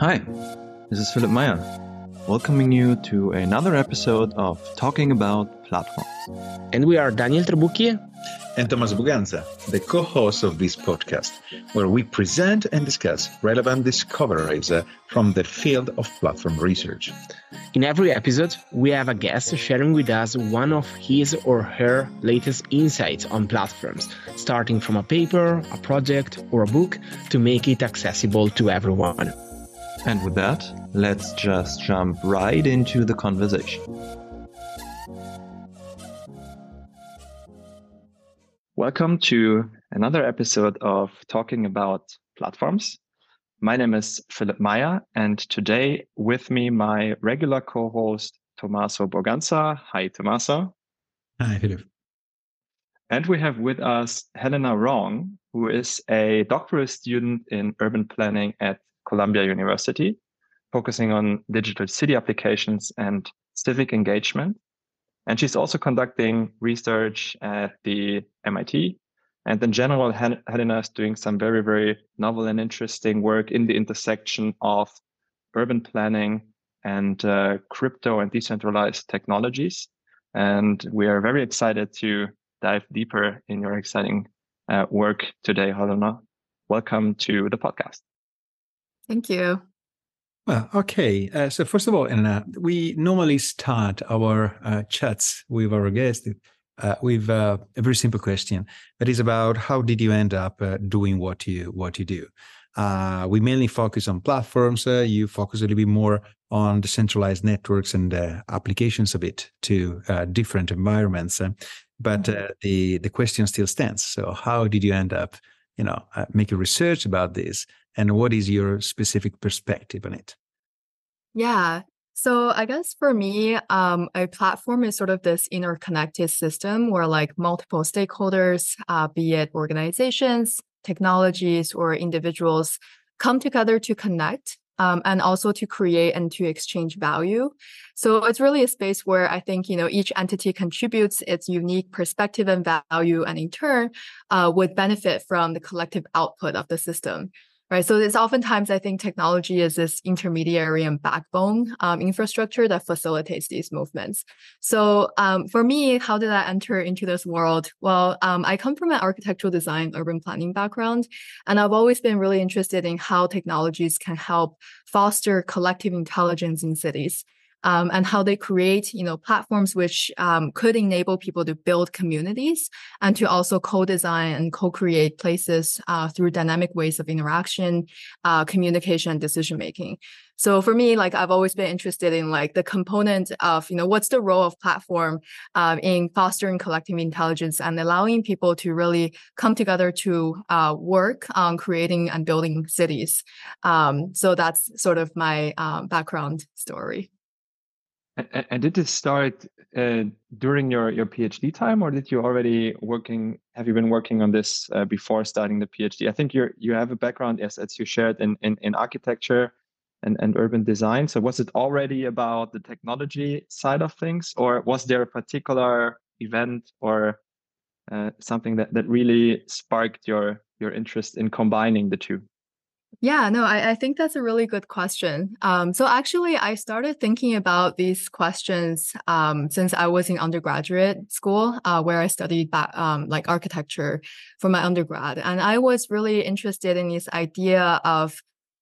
Hi, this is Philipp Meyer, welcoming you to another episode of Talking About Platforms. And we are Daniel Trabucchi and Tomas Buganza, the co-hosts of this podcast, where we present and discuss relevant discoveries from the field of platform research. In every episode, we have a guest sharing with us one of his or her latest insights on platforms, starting from a paper, a project, or a book to make it accessible to everyone. And with that, let's just jump right into the conversation. Welcome to another episode of Talking About Platforms. My name is Philipp Meyer, and today with me, my regular co-host, Tommaso Borganza. Hi, Tommaso. Hi, Philipp. And we have with us Helena Wrong, who is a doctoral student in urban planning at Columbia University, focusing on digital city applications and civic engagement. And she's also conducting research at the MIT. And in general, Helena is doing some very, very novel and interesting work in the intersection of urban planning and crypto and decentralized technologies. And we are very excited to dive deeper in your exciting work today, Helena. Welcome to the podcast. Thank you. Well, okay. So first of all, we normally start our chats with our guests with a very simple question that is about how did you end up doing what you do? We mainly focus on platforms. You focus a little bit more on decentralized networks and applications of it to different environments. But the question still stands. So how did you end up, making research about this? And what is your specific perspective on it? Yeah. So I guess for me, a platform is sort of this interconnected system where like multiple stakeholders, be it organizations, technologies, or individuals, come together to connect and also to create and to exchange value. So it's really a space where I think, each entity contributes its unique perspective and value, and in turn would benefit from the collective output of the system. Right. So it's oftentimes, I think technology is this intermediary and backbone infrastructure that facilitates these movements. So for me, how did I enter into this world? Well, I come from an architectural design, urban planning background, and I've always been really interested in how technologies can help foster collective intelligence in cities. And how they create, platforms which could enable people to build communities and to also co-design and co-create places through dynamic ways of interaction, communication, and decision-making. So for me, I've always been interested in the component of, what's the role of platform in fostering collective intelligence and allowing people to really come together to work on creating and building cities. So that's sort of my background story. And did this start during your PhD time, or did you have you been working on this before starting the PhD? I think you have a background, as you shared, in architecture and urban design. So was it already about the technology side of things, or was there a particular event or something that really sparked your interest in combining the two? Yeah, no, I think that's a really good question. So actually, I started thinking about these questions since I was in undergraduate school, where I studied architecture for my undergrad. And I was really interested in this idea of,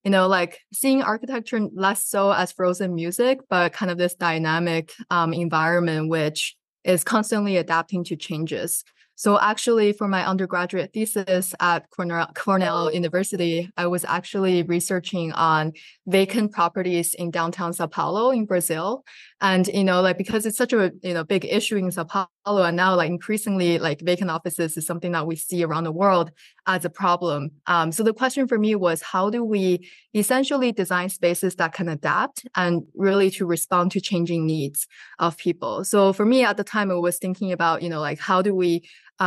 seeing architecture less so as frozen music, but kind of this dynamic environment which is constantly adapting to changes. So actually, for my undergraduate thesis at Cornell University, I was actually researching on vacant properties in downtown Sao Paulo in Brazil. And, because it's such a, big issue in Sao Paulo, and now increasingly vacant offices is something that we see around the world as a problem. So the question for me was, how do we essentially design spaces that can adapt and really to respond to changing needs of people? So for me at the time, I was thinking about, how do we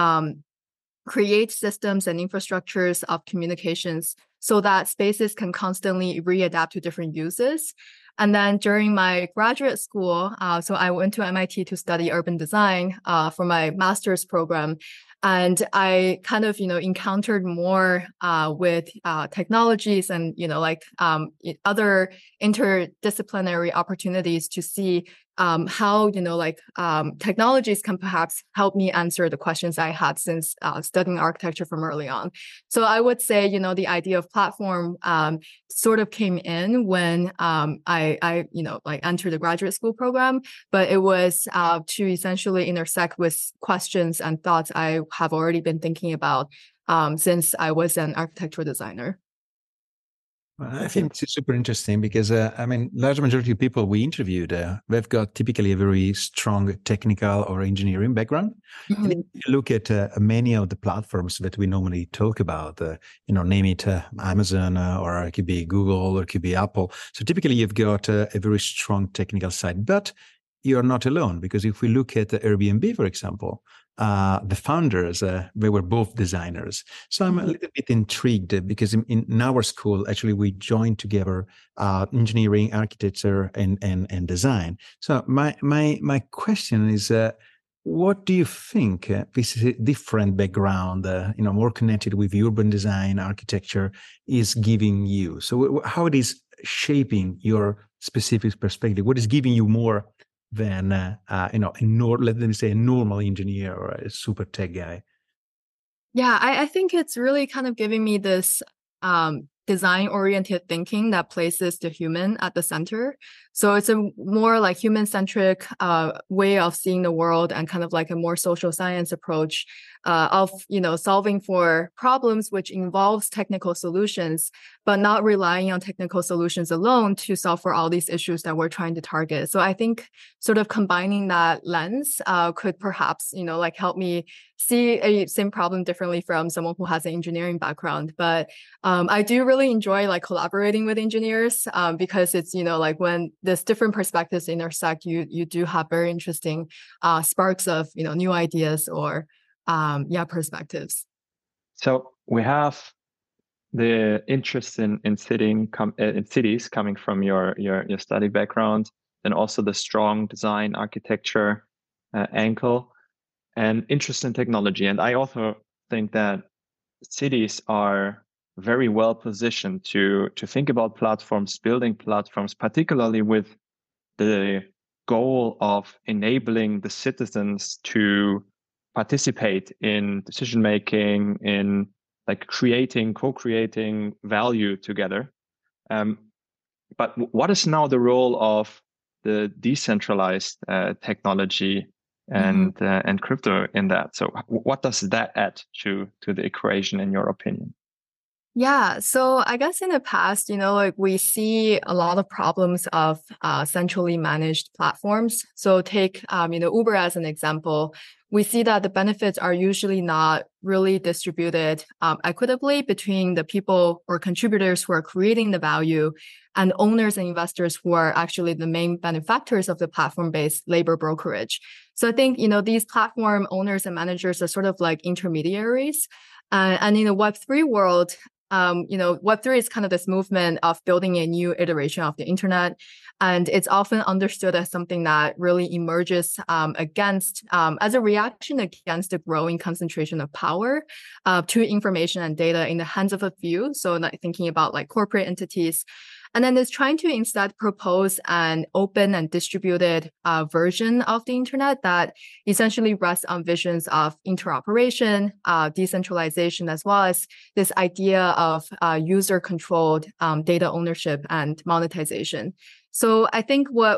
create systems and infrastructures of communications so that spaces can constantly readapt to different uses. And then during my graduate school, so I went to MIT to study urban design for my master's program. And I kind of, encountered more with technologies and, other interdisciplinary opportunities to see how, technologies can perhaps help me answer the questions I had since studying architecture from early on. So I would say, the idea of platform sort of came in when I entered the graduate school program, but it was to essentially intersect with questions and thoughts I have already been thinking about since I was an architectural designer. Well, I think it's super interesting because, large majority of people we interviewed, they've got typically a very strong technical or engineering background. Mm-hmm. And if you look at many of the platforms that we normally talk about, name it Amazon or it could be Google or it could be Apple. So typically you've got a very strong technical side, but you're not alone, because if we look at Airbnb, for example, the founders, they were both designers. So I'm a little bit intrigued because in our school, actually, we joined together engineering, architecture, and design. So my question is, what do you think this different background, more connected with urban design, architecture, is giving you? So how it is shaping your specific perspective? What is giving you more than let me say a normal engineer or a super tech guy? Yeah, I think it's really kind of giving me this design-oriented thinking that places the human at the center. So it's a more like human-centric way of seeing the world, and kind of like a more social science approach of solving for problems which involves technical solutions, but not relying on technical solutions alone to solve for all these issues that we're trying to target. So I think sort of combining that lens could perhaps help me see a same problem differently from someone who has an engineering background. But I do really enjoy like collaborating with engineers because it's when this different perspectives intersect, you do have very interesting sparks of new ideas or perspectives. So we have the interest in cities coming from your study background, and also the strong design architecture angle, and interest in technology. And I also think that cities are very well positioned to think about platforms, building platforms, particularly with the goal of enabling the citizens to participate in decision making, in like co-creating value together. But what is now the role of the decentralized technology and crypto in that? So what does that add to the equation, in your opinion? Yeah, so I guess in the past, we see a lot of problems of centrally managed platforms. So take, Uber as an example. We see that the benefits are usually not really distributed equitably between the people or contributors who are creating the value and owners and investors who are actually the main benefactors of the platform-based labor brokerage. So I think, these platform owners and managers are sort of like intermediaries. And in the Web3 world, Web3 is kind of this movement of building a new iteration of the internet. And it's often understood as something that really emerges as a reaction against the growing concentration of power to information and data in the hands of a few. So not thinking about like corporate entities. And then it's trying to instead propose an open and distributed version of the internet that essentially rests on visions of interoperation, decentralization, as well as this idea of user-controlled data ownership and monetization. So I think what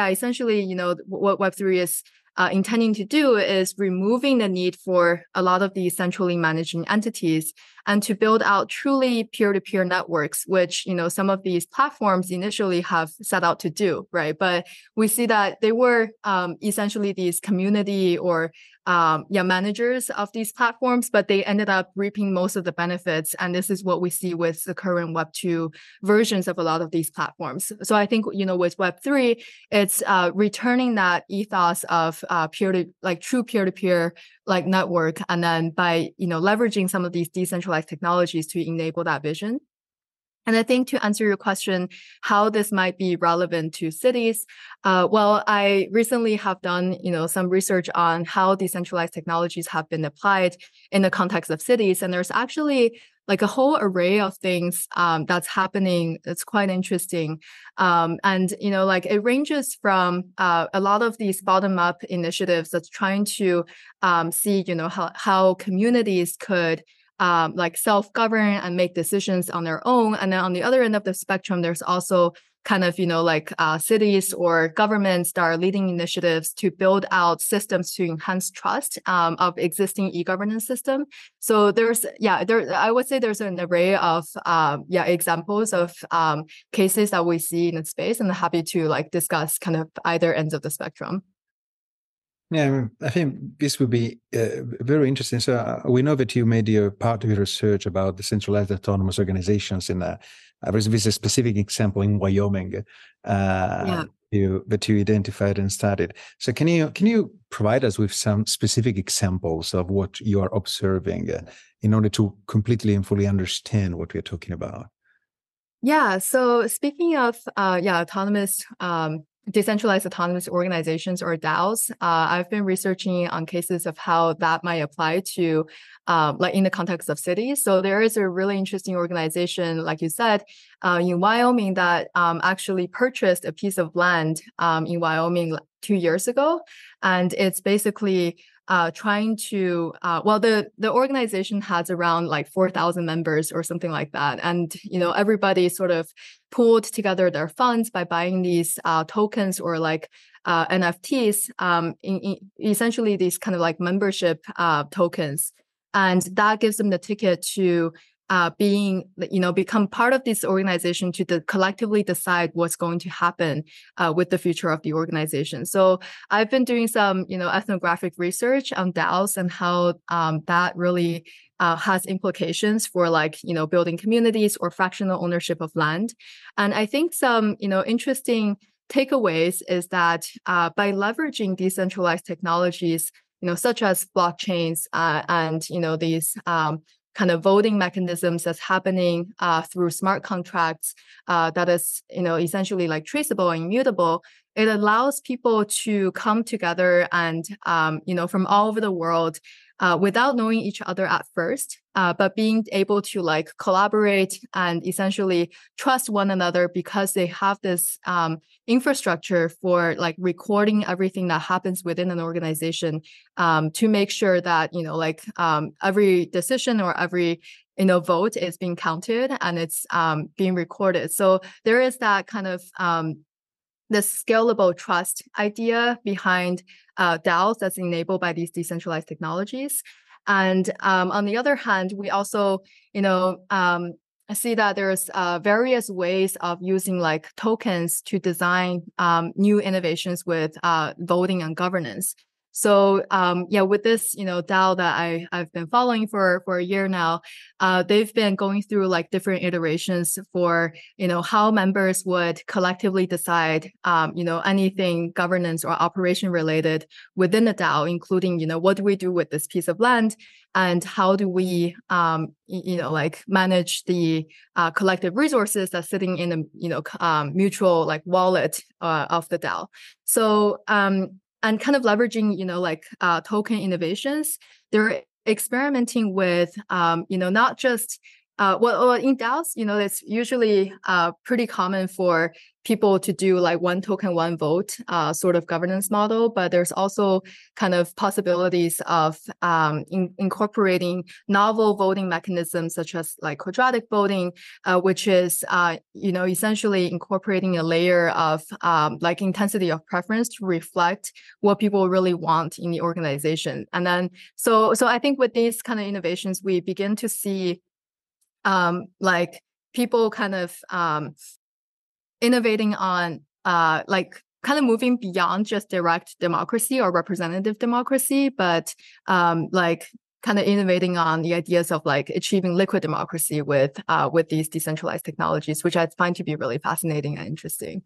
Web3 is intending to do is removing the need for a lot of these centrally managing entities and to build out truly peer-to-peer networks, which, some of these platforms initially have set out to do, right? But we see that they were essentially these community or managers of these platforms, but they ended up reaping most of the benefits. And this is what we see with the current Web2 versions of a lot of these platforms. So I think, with Web3, it's returning that ethos of true peer-to-peer like network, and then by leveraging some of these decentralized technologies to enable that vision. And I think to answer your question, how this might be relevant to cities, well, I recently have done, some research on how decentralized technologies have been applied in the context of cities. And there's actually like a whole array of things that's happening. It's quite interesting. And, like it ranges from a lot of these bottom-up initiatives that's trying to see, how communities could like self-govern and make decisions on their own. And then on the other end of the spectrum, there's also kind of, cities or governments that are leading initiatives to build out systems to enhance trust of existing e-governance system. So I would say there's an array of, examples of cases that we see in the space, and I'm happy to like discuss kind of either ends of the spectrum. Yeah, I think this would be very interesting. So we know that you made your part of your research about decentralized autonomous organizations in there's a specific example in Wyoming that you identified and studied. So can you provide us with some specific examples of what you are observing in order to completely and fully understand what we're talking about? Yeah. So speaking of decentralized autonomous organizations, or DAOs, I've been researching on cases of how that might apply to like in the context of cities. So there is a really interesting organization, like you said, in Wyoming that actually purchased a piece of land in Wyoming 2 years ago. And it's basically trying to, the organization has around like 4,000 members or something like that. And, everybody sort of pooled together their funds by buying these tokens or like NFTs, essentially these kind of like membership tokens. And that gives them the ticket to become part of this organization to collectively decide what's going to happen with the future of the organization. So I've been doing some, ethnographic research on DAOs and how that really has implications for like, building communities or fractional ownership of land. And I think some, interesting takeaways is that by leveraging decentralized technologies, such as blockchains and, these kind of voting mechanisms that's happening through smart contracts that is, essentially like traceable and immutable, it allows people to come together and, from all over the world without knowing each other at first, but being able to like collaborate and essentially trust one another because they have this infrastructure for like recording everything that happens within an organization to make sure that, every decision or every vote is being counted and it's being recorded. So there is that kind of the scalable trust idea behind DAOs that's enabled by these decentralized technologies. And on the other hand, we also, see that there's various ways of using like tokens to design new innovations with voting and governance. So with this, DAO that I've been following for a year now, they've been going through like different iterations for, how members would collectively decide, anything governance or operation related within the DAO, including, what do we do with this piece of land and how do we, manage the collective resources that's sitting in the, mutual like wallet of the DAO. So, and kind of leveraging, token innovations, they're experimenting with, not just, in DAOs, it's usually pretty common for people to do like one token, one vote sort of governance model, but there's also kind of possibilities of incorporating novel voting mechanisms such as like quadratic voting, which is, essentially incorporating a layer of like intensity of preference to reflect what people really want in the organization. And then, so I think with these kind of innovations, we begin to see like people kind of innovating on like kind of moving beyond just direct democracy or representative democracy, but like kind of innovating on the ideas of like achieving liquid democracy with these decentralized technologies, which I find to be really fascinating and interesting.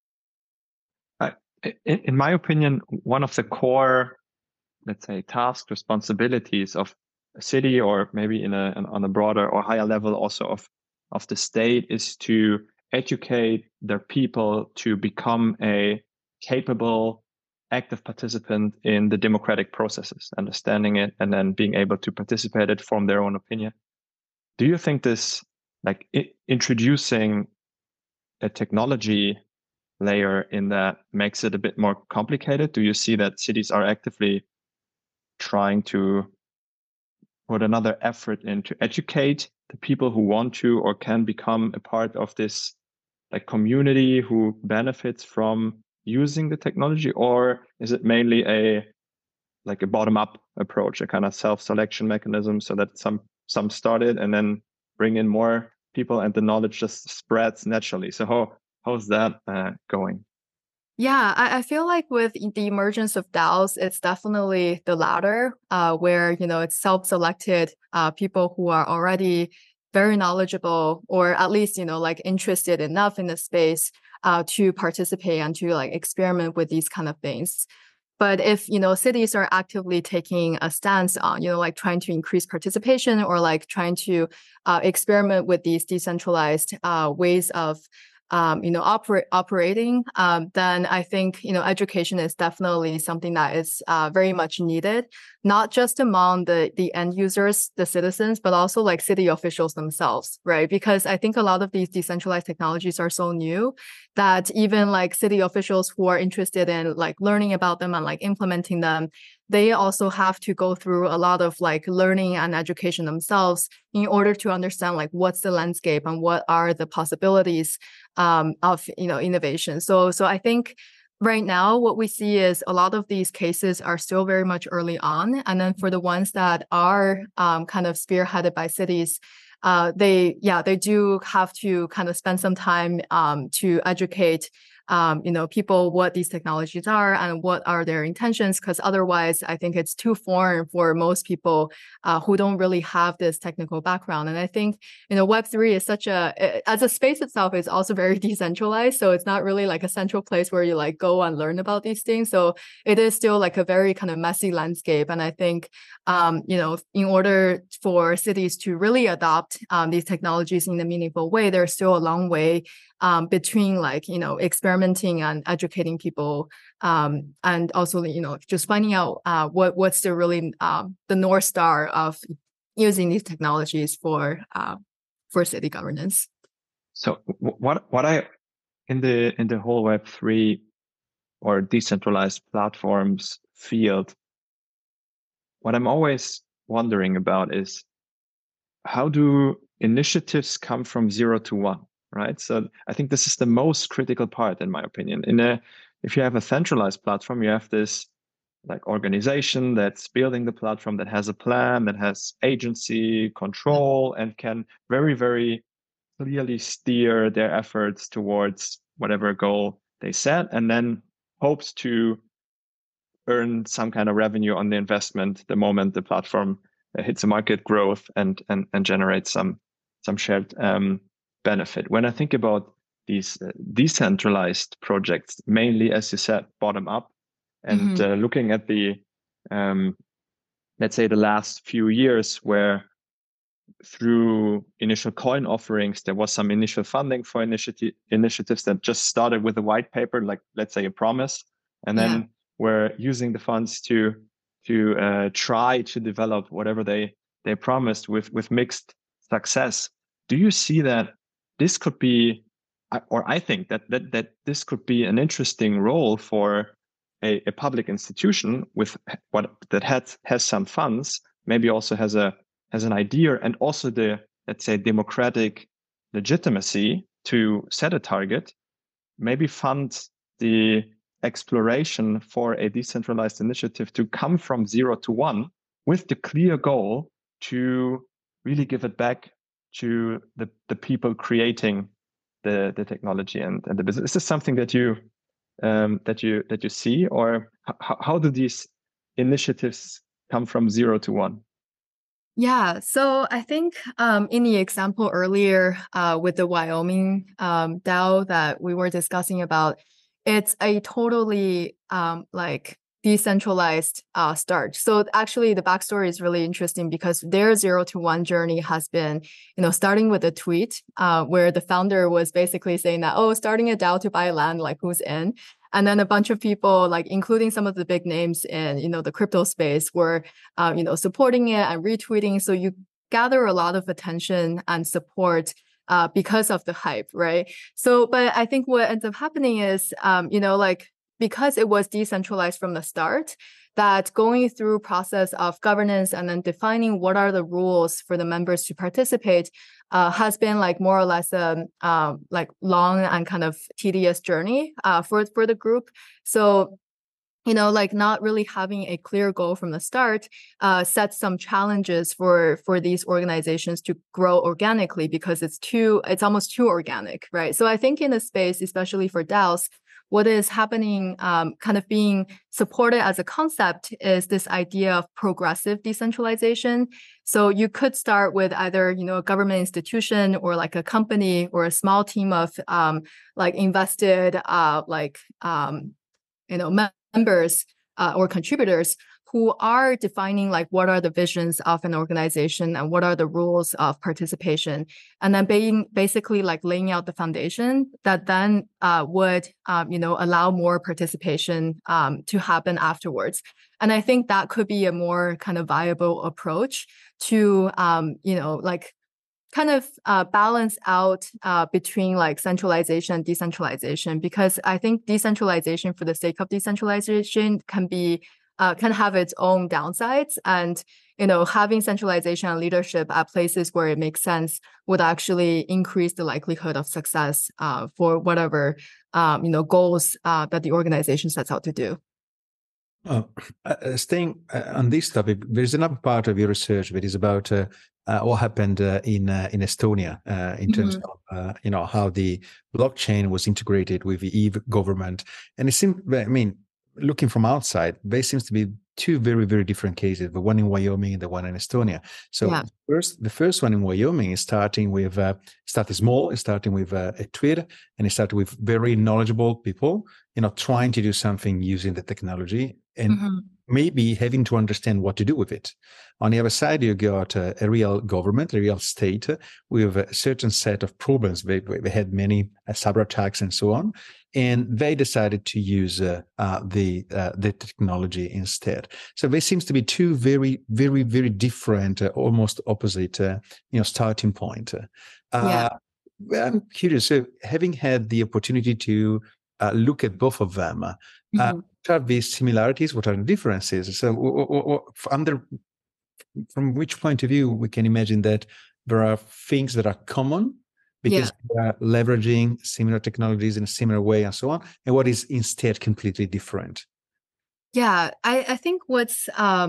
In my opinion, one of the core, let's say, task responsibilities of a city, or maybe on a broader or higher level also of of the state is to educate their people to become a capable, active participant in the democratic processes, understanding it, and then being able to participate it, form their own opinion. Do you think this, like introducing a technology layer in that, makes it a bit more complicated? Do you see that cities are actively trying to put another effort in to educate the people who want to or can become a part of this like community who benefits from using the technology? Or is it mainly a bottom-up approach, a kind of self-selection mechanism, so that some started and then bring in more people and the knowledge just spreads naturally? So how's that going? Yeah, I feel like with the emergence of DAOs, it's definitely the latter, where, it's self-selected people who are already very knowledgeable, or at least, interested enough in the space to participate and to experiment with these kind of things. But if, cities are actively taking a stance on, trying to increase participation, or trying to experiment with these decentralized ways of operating, then I think, education is definitely something that is very much needed, not just among the end users, the citizens, but also city officials themselves, right? Because I think a lot of these decentralized technologies are so new that even city officials who are interested in learning about them and implementing them, they also have to go through a lot of learning and education themselves in order to understand what's the landscape and what are the possibilities of innovation. So I think right now what we see is a lot of these cases are still very much early on, and then for the ones that are kind of spearheaded by cities, they do have to kind of spend some time to educate people what these technologies are and what are their intentions, because otherwise I think it's too foreign for most people who don't really have this technical background. And I think, Web3 is as a space itself is also very decentralized. So it's not really a central place where you go and learn about these things. So it is still a very kind of messy landscape. And I think, in order for cities to really adopt these technologies in a meaningful way, there's still a long way between experimenting and educating people, and also just finding out what's the really the North Star of using these technologies for city governance. So what I in the whole Web3 or decentralized platforms field, what I'm always wondering about is, how do initiatives come from 0 to 1? Right. So I think this is the most critical part, in my opinion. If you have a centralized platform, you have this organization that's building the platform, that has a plan, that has agency, control, and can very, very clearly steer their efforts towards whatever goal they set, and then hopes to earn some kind of revenue on the investment the moment the platform hits a market growth and generates some shared benefit. When I think about these decentralized projects, mainly, as you said, bottom up, and looking at the, let's say, the last few years, where through initial coin offerings, there was some initial funding for initiatives that just started with a white paper, let's say a promise, and then we're using the funds to try to develop whatever they promised with mixed success. Do you see that this could be, or I think that this could be an interesting role for a public institution with that has some funds, maybe also has an idea, and also the, let's say, democratic legitimacy to set a target, maybe fund the exploration for a decentralized initiative to come from 0 to 1 with the clear goal to really give it back to the people creating the technology and the business. Is this something that you see, or how do these initiatives come from 0 to 1? Yeah, so I think in the example earlier with the Wyoming DAO that we were discussing about, it's a totally decentralized start. So actually the backstory is really interesting because their 0 to 1 journey has been, starting with a tweet where the founder was basically saying that, starting a DAO to buy land, like who's in? And then a bunch of people, like including some of the big names in, the crypto space were, supporting it and retweeting. So you gather a lot of attention and support because of the hype, right? So, but I think what ends up happening is, because it was decentralized from the start, that going through process of governance and then defining what are the rules for the members to participate has been like more or less like long and kind of tedious journey for the group. So, like not really having a clear goal from the start sets some challenges for these organizations to grow organically because it's almost too organic, right? So I think in the space, especially for DAOs, what is happening, kind of being supported as a concept is this idea of progressive decentralization. So you could start with either, a government institution or like a company or a small team of like invested members or contributors who are defining like what are the visions of an organization and what are the rules of participation, and then basically like laying out the foundation that then would allow more participation to happen afterwards. And I think that could be a more kind of viable approach to like kind of balance out between like centralization and decentralization, because I think decentralization for the sake of decentralization can have its own downsides, and having centralization and leadership at places where it makes sense would actually increase the likelihood of success for whatever goals that the organization sets out to do. Staying on this topic, there's another part of your research that is about what happened in Estonia in terms of how the blockchain was integrated with the e-government, and it seems, looking from outside, there seems to be two very, very different cases, the one in Wyoming and the one in Estonia. So the first one in Wyoming is starting small, it's starting with a tweet, and it started with very knowledgeable people, trying to do something using the technology and maybe having to understand what to do with it. On the other side, you got a real government, a real state with a certain set of problems. They had many cyber attacks and so on. And they decided to use the technology instead. So there seems to be two very, very, very different, almost opposite, starting point. I'm curious. So, having had the opportunity to look at both of them, what are the similarities? What are the differences? So, from which point of view we can imagine that there are things that are common because we are leveraging similar technologies in a similar way and so on, and what is instead completely different? Yeah, I think what's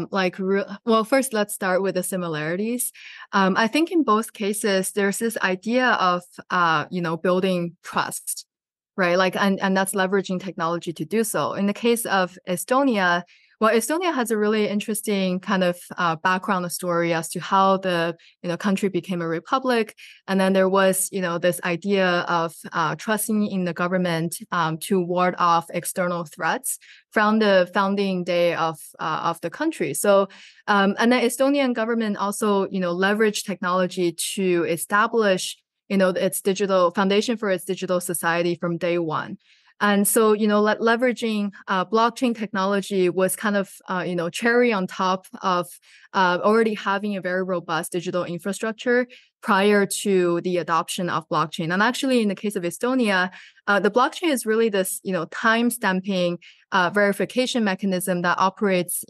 first, let's start with the similarities. I think in both cases, there's this idea of, building trust, right? Like, and that's leveraging technology to do so. In the case of Estonia, Estonia has a really interesting kind of background story as to how the country became a republic, and then there was this idea of trusting in the government to ward off external threats from the founding day of the country. So, and the Estonian government also leveraged technology to establish its digital foundation for its digital society from day one. And so, leveraging blockchain technology was kind of, cherry on top of already having a very robust digital infrastructure prior to the adoption of blockchain. And actually, in the case of Estonia, the blockchain is really this, time stamping verification mechanism that operates,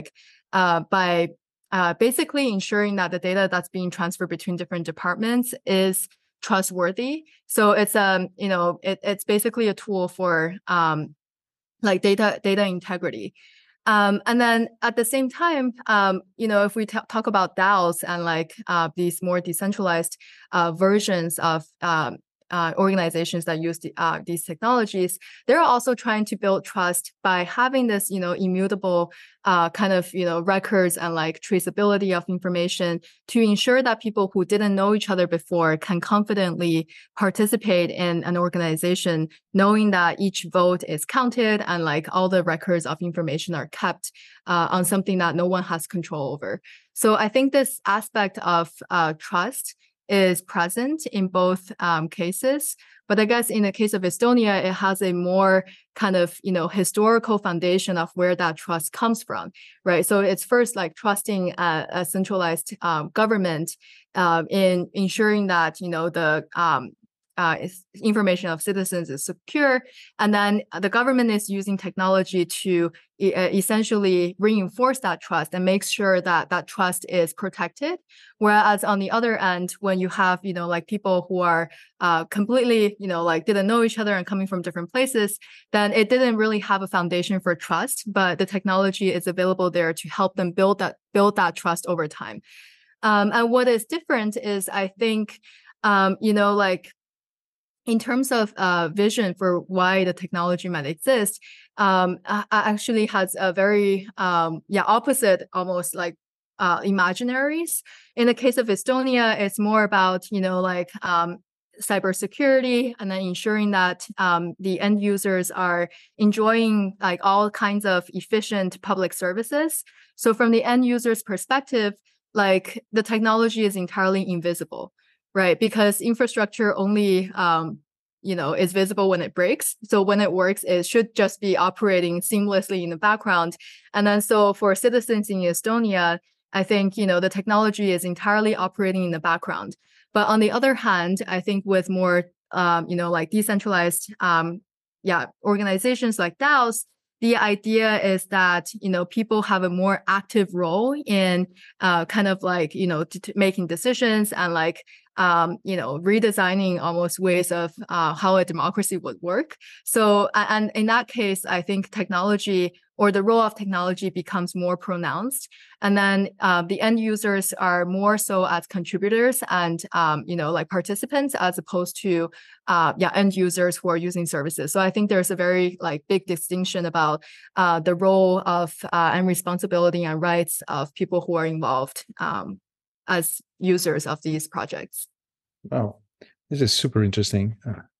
by basically ensuring that the data that's being transferred between different departments is trustworthy. So it's it's basically a tool for data integrity. And then at the same time, if we talk about DAOs and these more decentralized versions of organizations that use these technologies, they're also trying to build trust by having this, immutable kind of, records and like traceability of information to ensure that people who didn't know each other before can confidently participate in an organization, knowing that each vote is counted and like all the records of information are kept on something that no one has control over. So I think this aspect of trust is present in both cases. But I guess in the case of Estonia, it has a more kind of, historical foundation of where that trust comes from, right? So it's first like trusting a centralized government in ensuring that, the information of citizens is secure. And then the government is using technology to essentially reinforce that trust and make sure that that trust is protected. Whereas on the other end, when you have, like people who are completely, like didn't know each other and coming from different places, then it didn't really have a foundation for trust, but the technology is available there to help them build that trust over time. And what is different is, I think, like, in terms of vision for why the technology might exist, actually has a very opposite, almost like imaginaries. In the case of Estonia, it's more about cybersecurity and then ensuring that the end users are enjoying like all kinds of efficient public services. So from the end user's perspective, like the technology is entirely invisible. Right, because infrastructure only, is visible when it breaks. So when it works, it should just be operating seamlessly in the background. And then so for citizens in Estonia, I think, the technology is entirely operating in the background. But on the other hand, I think with more, like decentralized, organizations like DAOs, the idea is that, people have a more active role in kind of like, making decisions and like, redesigning almost ways of how a democracy would work. So, and in that case, I think technology or the role of technology becomes more pronounced. And then the end users are more so as contributors and, like participants as opposed to, end users who are using services. So I think there's a very like big distinction about the role of and responsibility and rights of people who are involved as users of these projects. Wow, this is super interesting.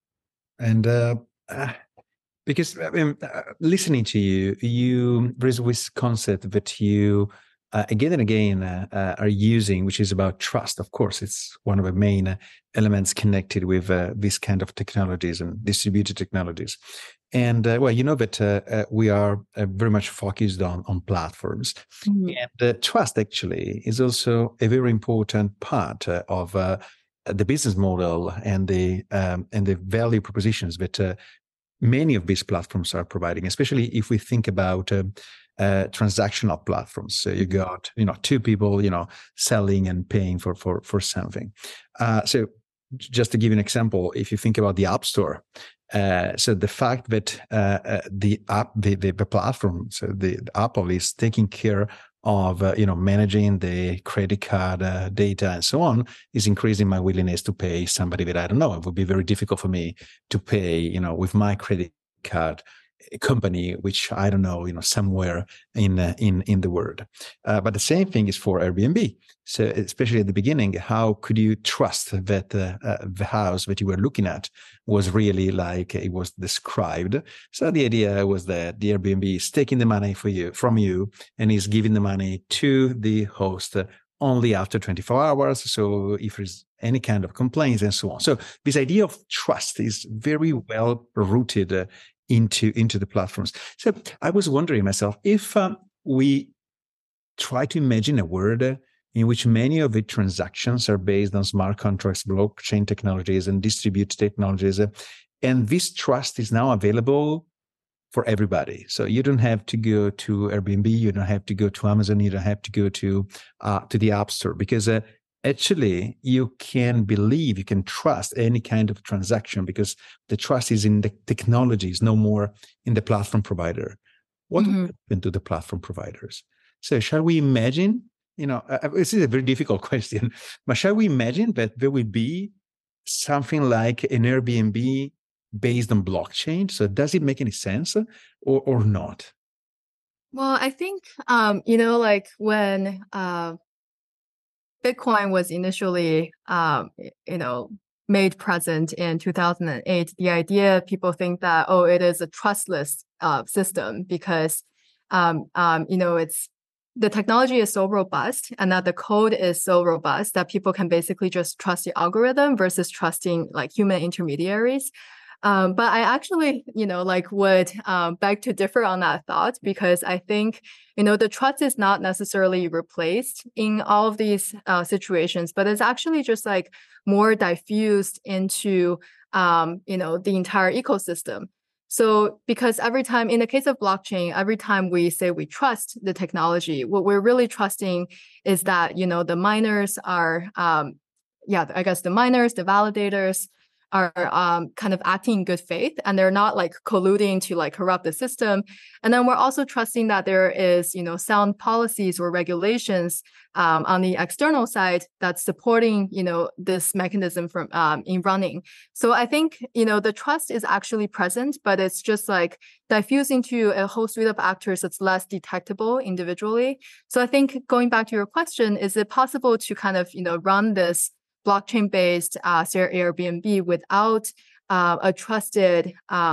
Because I mean, listening to you, there is this concept that you again and again are using, which is about trust. Of course, it's one of the main elements connected with this kind of technologies and distributed technologies. And that we are very much focused on platforms. Mm-hmm. And trust actually is also a very important part of the business model and the value propositions that many of these platforms are providing, especially if we think about transactional platforms. So you got, two people, selling and paying for something. So just to give you an example, if you think about the App Store, so the fact that the platform, so the Apple is taking care of managing the credit card data and so on, is increasing my willingness to pay somebody that I don't know. It would be very difficult for me to pay, with my credit card company, which I don't know, somewhere in the world. But the same thing is for Airbnb. So especially at the beginning, how could you trust that the house that you were looking at was really like it was described? So the idea was that the Airbnb is taking the money from you and is giving the money to the host only after 24 hours. So if there's any kind of complaints and so on. So this idea of trust is very well rooted into the platforms. So I was wondering myself, if we try to imagine a world in which many of the transactions are based on smart contracts, blockchain technologies, and distributed technologies, and this trust is now available for everybody. So you don't have to go to Airbnb, you don't have to go to Amazon, you don't have to go to the App Store, because actually you can trust any kind of transaction because the trust is in the technology, is no more in the platform provider. What will happen to the platform providers? So shall we imagine, this is a very difficult question, but shall we imagine that there will be something like an Airbnb based on blockchain? So does it make any sense or not? Well, I think, like when Bitcoin was initially, made present in 2008, the idea people think that, oh, it is a trustless system because, it's the technology is so robust and that the code is so robust that people can basically just trust the algorithm versus trusting like human intermediaries. But I actually, would beg to differ on that thought because I think, the trust is not necessarily replaced in all of these situations, but it's actually just like more diffused into, the entire ecosystem. So because every time, in the case of blockchain, every time we say we trust the technology, what we're really trusting is that, the miners are, I guess the miners, the validators, are kind of acting in good faith and they're not like colluding to like corrupt the system. And then we're also trusting that there is, sound policies or regulations on the external side that's supporting, this mechanism from in running. So I think, the trust is actually present, but it's just like diffusing to a whole suite of actors that's less detectable individually. So I think going back to your question, is it possible to kind of, run this blockchain-based Airbnb without a trusted,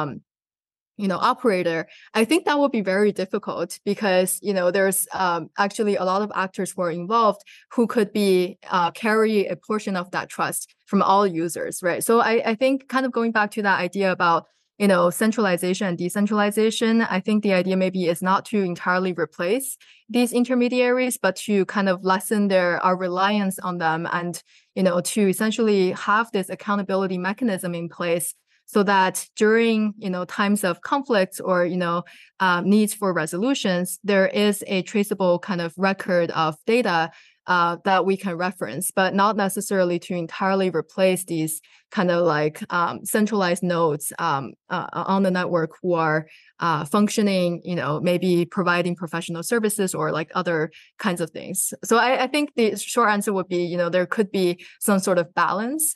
operator? I think that would be very difficult because, there's actually a lot of actors who are involved who could be carry a portion of that trust from all users, right? So I think kind of going back to that idea about centralization and decentralization, I think the idea maybe is not to entirely replace these intermediaries, but to kind of lessen our reliance on them and, to essentially have this accountability mechanism in place so that during, times of conflicts or, needs for resolutions, there is a traceable kind of record of data that we can reference, but not necessarily to entirely replace these kind of like centralized nodes on the network who are functioning, maybe providing professional services or like other kinds of things. So I think the short answer would be, there could be some sort of balance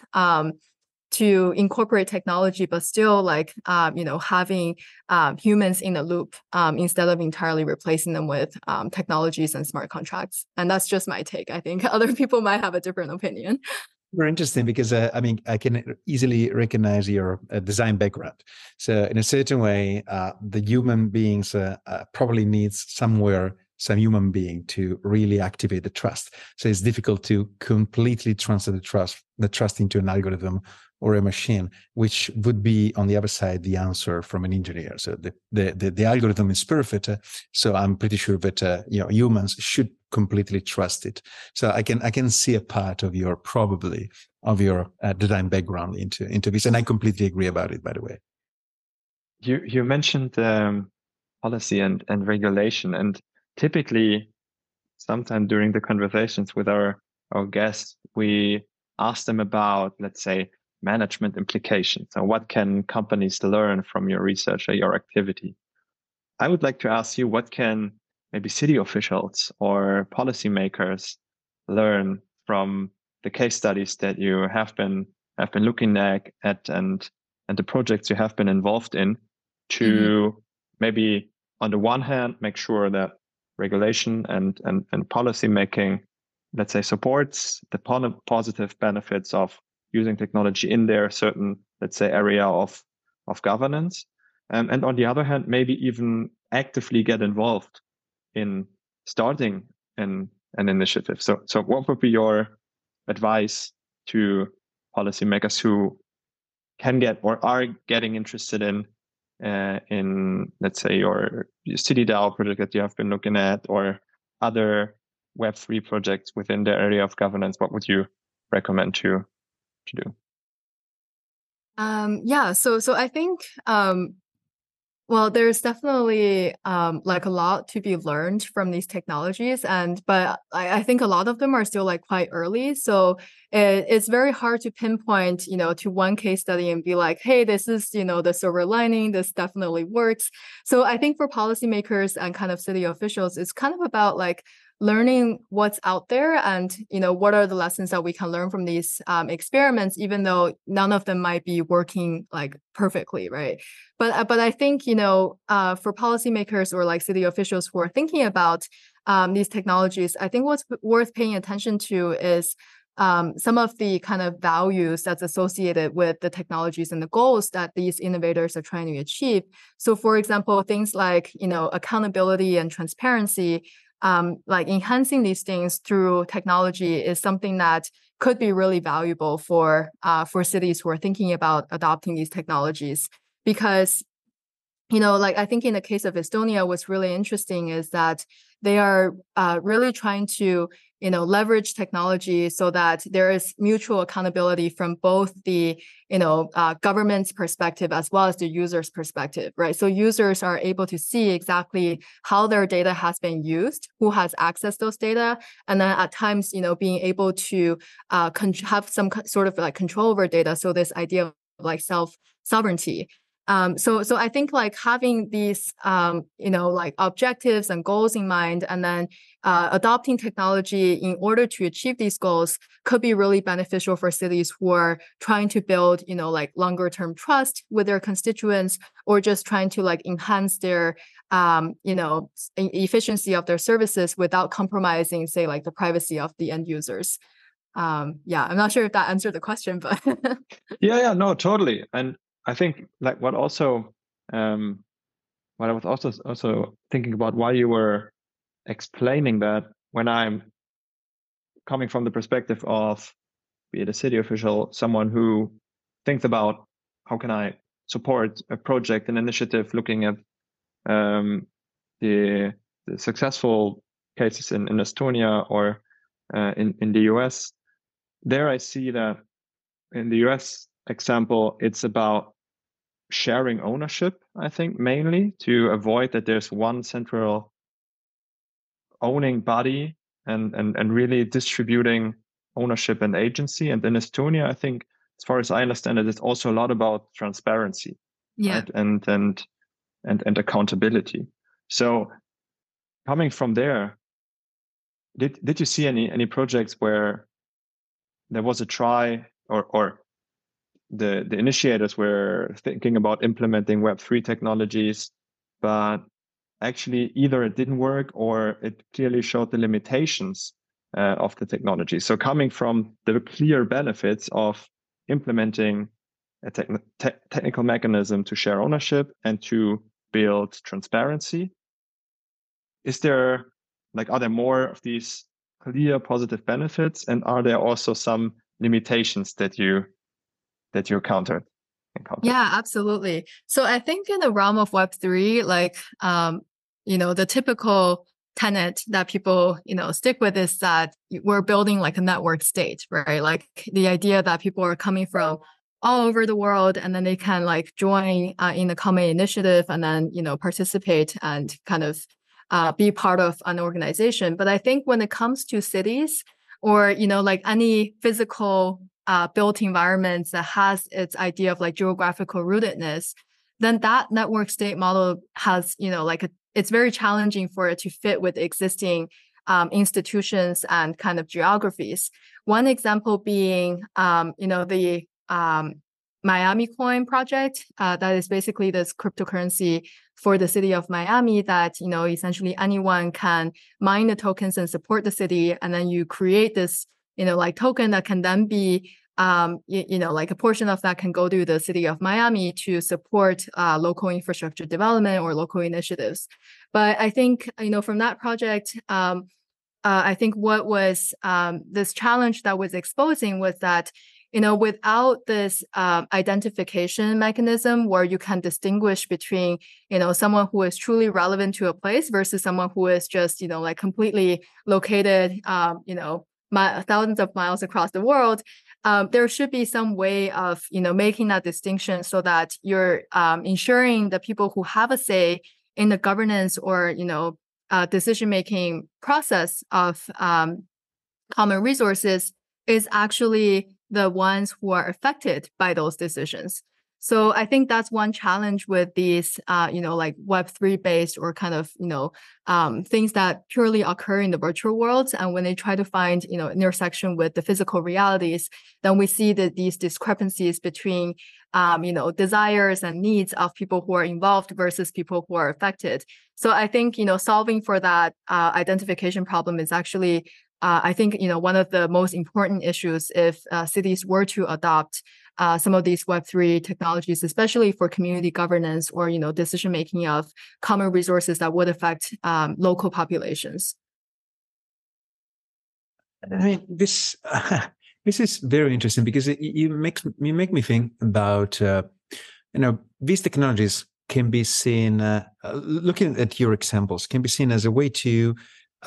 to incorporate technology, but still like, having humans in the loop instead of entirely replacing them with technologies and smart contracts. And that's just my take. I think other people might have a different opinion. Very interesting because I can easily recognize your design background. So in a certain way, the human beings probably needs somewhere some human being to really activate the trust. So it's difficult to completely transfer the trust into an algorithm or a machine, which would be on the other side the answer from an engineer. So the algorithm is perfect. So I'm pretty sure that humans should completely trust it. So I can see a part of your design background into this, and I completely agree about it. By the way, you mentioned policy and regulation, and typically, sometime during the conversations with our guests, we ask them about, let's say, management implications. So what can companies learn from your research or your activity? I would like to ask you, what can maybe city officials or policymakers learn from the case studies that you have been looking at and the projects you have been involved in to maybe on the one hand make sure that regulation and policy making, let's say, supports the positive benefits of using technology in their certain, let's say, area of governance. And on the other hand, maybe even actively get involved in starting an initiative. So what would be your advice to policymakers who can get or are getting interested in let's say your city DAO project that you have been looking at or other Web3 projects within the area of governance? What would you recommend to do? So I think well, there's definitely like a lot to be learned from these technologies, but I think a lot of them are still like quite early. So it's very hard to pinpoint, to one case study and be like, hey, this is, the silver lining, this definitely works. So I think for policymakers and kind of city officials, it's kind of about like learning what's out there and, what are the lessons that we can learn from these experiments, even though none of them might be working like perfectly, right? But I think, for policymakers or like city officials who are thinking about these technologies, I think what's worth paying attention to is some of the kind of values that's associated with the technologies and the goals that these innovators are trying to achieve. So, for example, things like, accountability and transparency, like enhancing these things through technology is something that could be really valuable for cities who are thinking about adopting these technologies. Because, like I think in the case of Estonia, what's really interesting is that they are really trying to, leverage technology so that there is mutual accountability from both the, government's perspective as well as the user's perspective, right? So users are able to see exactly how their data has been used, who has accessed those data, and then at times, being able to have some sort of like control over data. So this idea of like self-sovereignty. So I think like having these, like objectives and goals in mind, and then adopting technology in order to achieve these goals could be really beneficial for cities who are trying to build, like longer term trust with their constituents, or just trying to like enhance their, efficiency of their services without compromising, say, like the privacy of the end users. I'm not sure if that answered the question, but yeah, no, totally. And I think like what I was also thinking about while you were explaining that, when I'm coming from the perspective of, be it a city official, someone who thinks about how can I support a project, an initiative, looking at the successful cases in Estonia or in the US, there I see that in the US example, it's about sharing ownership, I think, mainly to avoid that there's one central owning body and really distributing ownership and agency. And in Estonia, I think, as far as I understand it, it's also a lot about transparency, right? And accountability. So coming from there, did you see any projects where there was a try or the initiators were thinking about implementing Web3 technologies, but actually either it didn't work or it clearly showed the limitations of the technology? So coming from the clear benefits of implementing a technical mechanism to share ownership and to build transparency, are there more of these clear positive benefits, and are there also some limitations that you encountered? Yeah, absolutely. So I think in the realm of Web3, like, the typical tenet that people, stick with is that we're building like a network state, right? Like the idea that people are coming from all over the world, and then they can like join in a common initiative and then, participate and kind of be part of an organization. But I think when it comes to cities or, like any physical built environments that has its idea of like geographical rootedness, then that network state model has, it's very challenging for it to fit with existing institutions and kind of geographies. One example being, the Miami Coin project, that is basically this cryptocurrency for the city of Miami that, essentially anyone can mine the tokens and support the city. And then you create this, like token that can then be, like a portion of that can go to the city of Miami to support local infrastructure development or local initiatives. But I think, from that project, I think what was this challenge that was exposing was that, without this identification mechanism where you can distinguish between, someone who is truly relevant to a place versus someone who is just, like completely located, thousands of miles across the world, there should be some way of, making that distinction so that you're ensuring the people who have a say in the governance or, decision-making process of common resources is actually the ones who are affected by those decisions. So I think that's one challenge with these, like Web3 based or kind of, things that purely occur in the virtual world. And when they try to find, intersection with the physical realities, then we see that these discrepancies between, desires and needs of people who are involved versus people who are affected. So I think, solving for that identification problem is actually, I think, one of the most important issues if cities were to adopt some of these Web3 technologies, especially for community governance or, decision making of common resources that would affect local populations. I mean, this is very interesting because you make me think about these technologies can be seen, looking at your examples, can be seen as a way to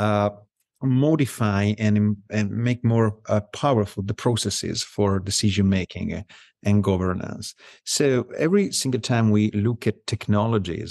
modify and make more powerful the processes for decision making and governance. So every single time we look at technologies,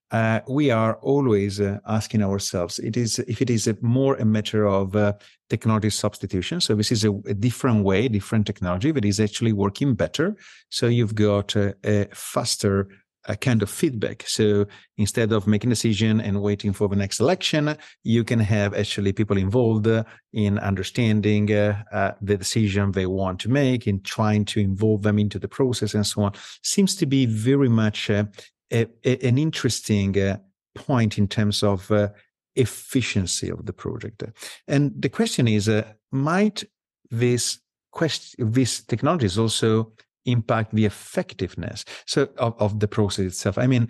we are always asking ourselves, if it is more a matter of technology substitution. So this is a different way, different technology that is actually working better. So you've got a faster kind of feedback. So instead of making a decision and waiting for the next election, you can have actually people involved in understanding the decision they want to make, in trying to involve them into the process and so on. Seems to be very much an interesting point in terms of efficiency of the project. And the question is, might these technologies also impact the effectiveness of the process itself? I mean,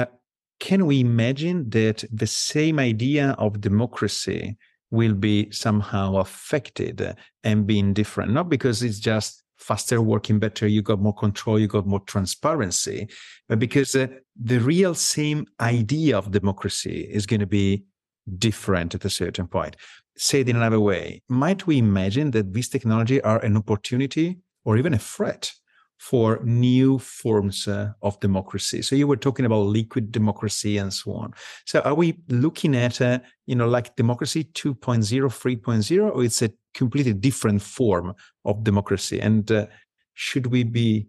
can we imagine that the same idea of democracy will be somehow affected and being different? Not because it's just faster, working better, you got more control, you got more transparency, but because the real same idea of democracy is going to be different at a certain point. Said in another way, might we imagine that these technology are an opportunity or even a threat for new forms of democracy? So you were talking about liquid democracy and so on. So are we looking at, like democracy 2.0, 3.0, or it's a completely different form of democracy? And should we be,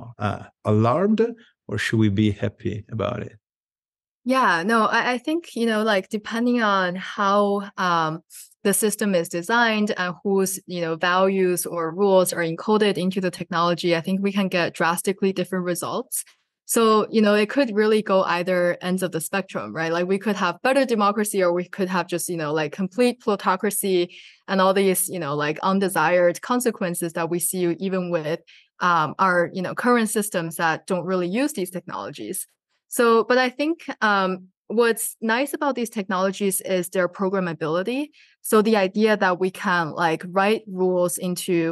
alarmed, or should we be happy about it? Yeah, no, I think, like depending on how the system is designed and whose, values or rules are encoded into the technology, I think we can get drastically different results. So, it could really go either ends of the spectrum, right? Like we could have better democracy, or we could have just, like complete plutocracy and all these, like undesired consequences that we see even with our, current systems that don't really use these technologies. So, but I think what's nice about these technologies is their programmability. So the idea that we can like write rules into,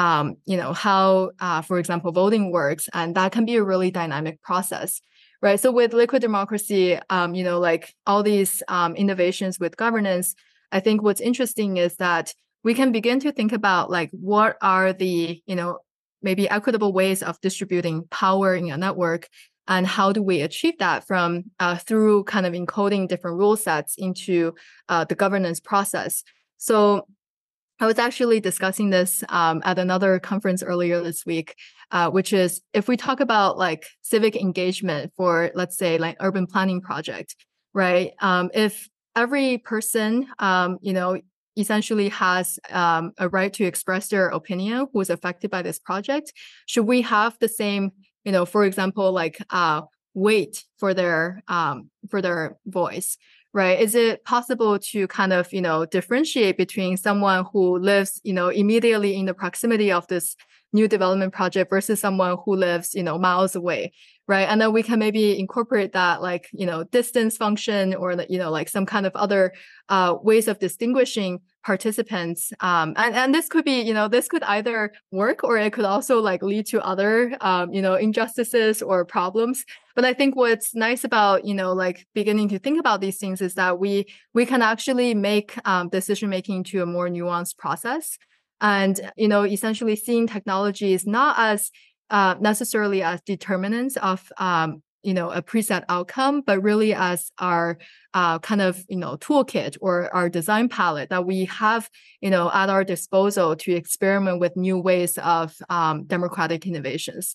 how, for example, voting works, and that can be a really dynamic process, right? So with liquid democracy, like all these innovations with governance, I think what's interesting is that we can begin to think about like what are the, maybe equitable ways of distributing power in a network. And how do we achieve that from through kind of encoding different rule sets into the governance process? So I was actually discussing this at another conference earlier this week, which is if we talk about like civic engagement for, let's say, like urban planning project, right? If every person, essentially has a right to express their opinion who is affected by this project, should we have the same, for example, like weight for their voice, right? Is it possible to kind of, differentiate between someone who lives, immediately in the proximity of this new development project versus someone who lives, miles away, right? And then we can maybe incorporate that like, distance function or, like some kind of other ways of distinguishing participants. And this could be, this could either work or it could also like lead to other, injustices or problems. But I think what's nice about, like beginning to think about these things is that we can actually make decision-making to a more nuanced process. And, essentially seeing technologies not as necessarily as determinants of, a preset outcome, but really as our kind of, toolkit or our design palette that we have, at our disposal to experiment with new ways of democratic innovations.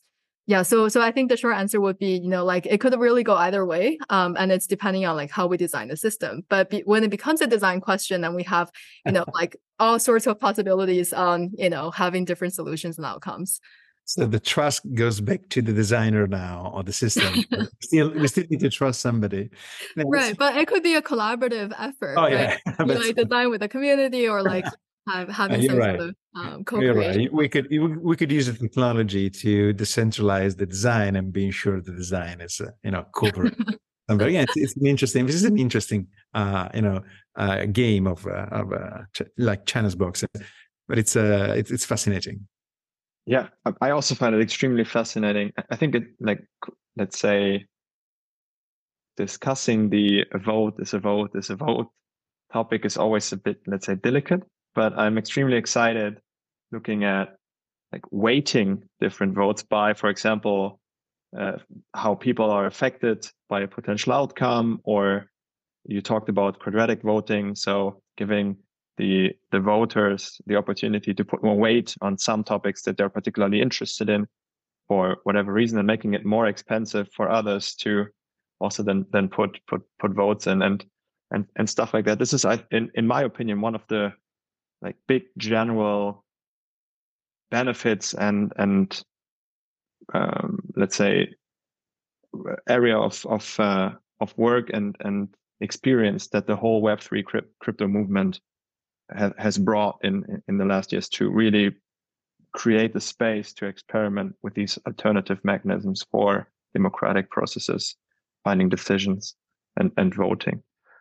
Yeah, so I think the short answer would be, like it could really go either way, and it's depending on like how we design the system. But when it becomes a design question, then we have, like all sorts of possibilities on, having different solutions and outcomes. So the trust goes back to the designer now, or the system. we still need to trust somebody. Right, but it could be a collaborative effort. Oh, right? yeah. You like design with the community, or like having You're some right. sort of You're co-creation. right. We could use the technology to decentralize the design and be sure the design is covered. But yeah, it's an interesting. This is an interesting game of like China's box, but it's fascinating. Yeah, I also find it extremely fascinating. I think it, like, let's say, discussing the a vote is a vote topic is always a bit, let's say, delicate. But I'm extremely excited looking at like weighting different votes by, for example, how people are affected by a potential outcome, or you talked about quadratic voting, so giving the voters the opportunity to put more weight on some topics that they're particularly interested in for whatever reason, and making it more expensive for others to also then put votes in and stuff like that. This is, in my opinion, one of the like big general benefits and let's say area of work and experience that the whole Web3 crypto movement has brought in the last years to really create the space to experiment with these alternative mechanisms for democratic processes, finding decisions and voting.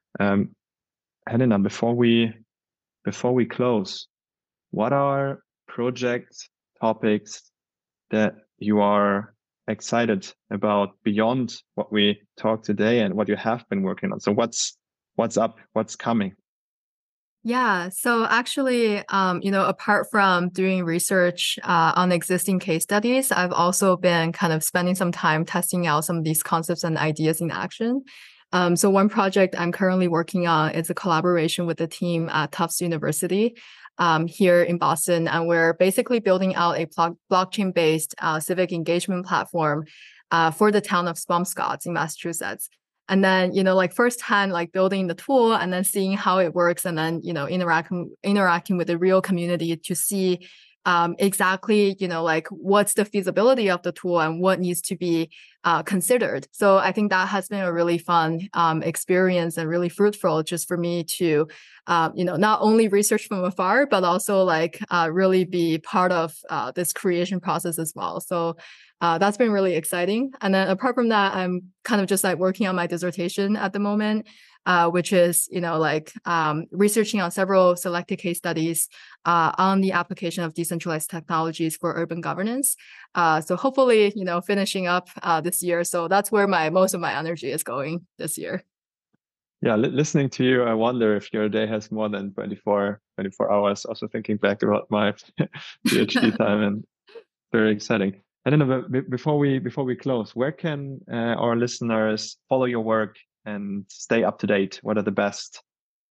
Helena, before we close, what are project topics that you are excited about beyond what we talked today and what you have been working on? So what's up? What's coming? Yeah. So actually, apart from doing research on existing case studies, I've also been kind of spending some time testing out some of these concepts and ideas in action. So one project I'm currently working on is a collaboration with the team at Tufts University here in Boston. And we're basically building out a blockchain-based civic engagement platform for the town of Swampscott in Massachusetts. And then, like firsthand, like building the tool and then seeing how it works, and then, interacting with the real community to see exactly, like what's the feasibility of the tool and what needs to be considered. So I think that has been a really fun experience and really fruitful just for me to, not only research from afar, but also like really be part of this creation process as well. So that's been really exciting. And then apart from that, I'm kind of just like working on my dissertation at the moment, which is, researching on several selected case studies on the application of decentralized technologies for urban governance. So hopefully, finishing up this year. So that's where most of my energy is going this year. Yeah, listening to you, I wonder if your day has more than 24 hours. Also thinking back about my PhD time, and very exciting. I don't know, before we close, where can our listeners follow your work and stay up to date? What are the best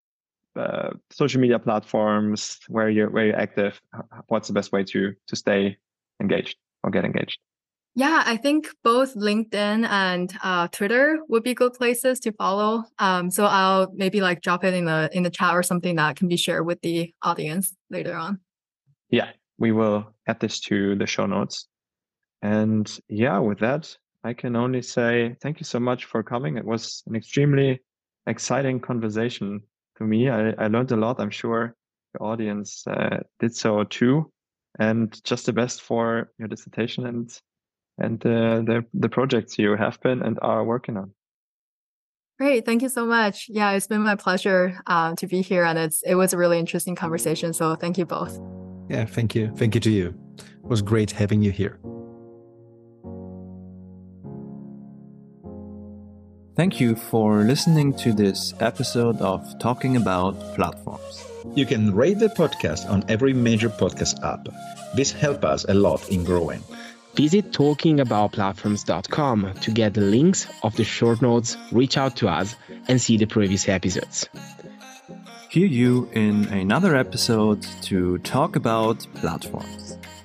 social media platforms where you're active? What's the best way to stay engaged or get engaged? Yeah, I think both LinkedIn and Twitter would be good places to follow. So I'll maybe like drop it in the chat or something that can be shared with the audience later on. Yeah, we will add this to the show notes. And yeah, with that, I can only say thank you so much for coming. It was an extremely exciting conversation to me. I learned a lot. I'm sure the audience did so too. And just the best for your dissertation and the projects you have been and are working on. Great. Thank you so much. Yeah, it's been my pleasure to be here, and it was a really interesting conversation. So thank you both. Yeah, thank you. Thank you to you. It was great having you here. Thank you for listening to this episode of Talking About Platforms. You can rate the podcast on every major podcast app. This helps us a lot in growing. Visit talkingaboutplatforms.com to get the links of the short notes, reach out to us, and see the previous episodes. Hear you in another episode to talk about platforms.